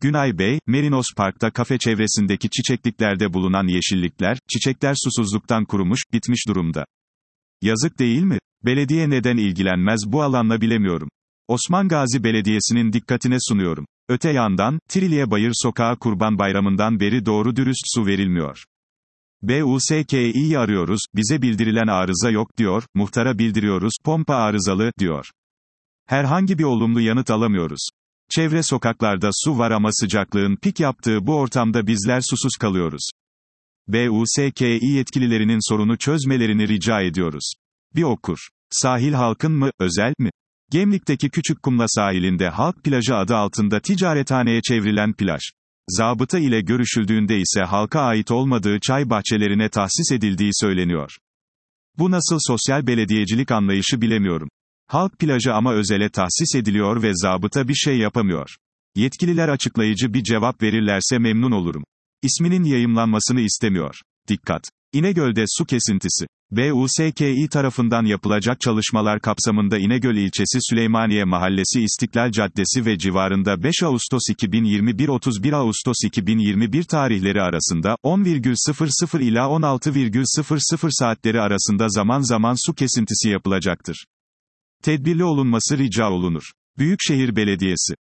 Günay Bey, Merinos Park'ta kafe çevresindeki çiçekliklerde bulunan yeşillikler, çiçekler susuzluktan kurumuş, bitmiş durumda. Yazık değil mi? Belediye neden ilgilenmez bu alanla bilemiyorum. Osman Gazi Belediyesi'nin dikkatine sunuyorum. Öte yandan, Trilye Bayır Sokağı Kurban Bayramı'ndan beri doğru dürüst su verilmiyor. BUSKİ'yi arıyoruz, bize bildirilen arıza yok diyor, muhtara bildiriyoruz, pompa arızalı, diyor. Herhangi bir olumlu yanıt alamıyoruz. Çevre sokaklarda su var ama sıcaklığın pik yaptığı bu ortamda bizler susuz kalıyoruz. BUSKİ yetkililerinin sorunu çözmelerini rica ediyoruz. Bir okur. Sahil halkın mı, özel mi? Gemlik'teki Küçükkumla sahilinde halk plajı adı altında ticarethaneye çevrilen plaj. Zabıta ile görüşüldüğünde ise halka ait olmadığı çay bahçelerine tahsis edildiği söyleniyor. Bu nasıl sosyal belediyecilik anlayışı bilemiyorum. Halk plajı ama özele tahsis ediliyor ve zabıta bir şey yapamıyor. Yetkililer açıklayıcı bir cevap verirlerse memnun olurum. İsminin yayımlanmasını istemiyor. Dikkat! İnegöl'de su kesintisi. BUSKİ tarafından yapılacak çalışmalar kapsamında İnegöl ilçesi Süleymaniye Mahallesi İstiklal Caddesi ve civarında 5 Ağustos 2021-31 Ağustos 2021 tarihleri arasında 10,00 ila 16,00 saatleri arasında zaman zaman su kesintisi yapılacaktır. Tedbirli olunması rica olunur. Büyükşehir Belediyesi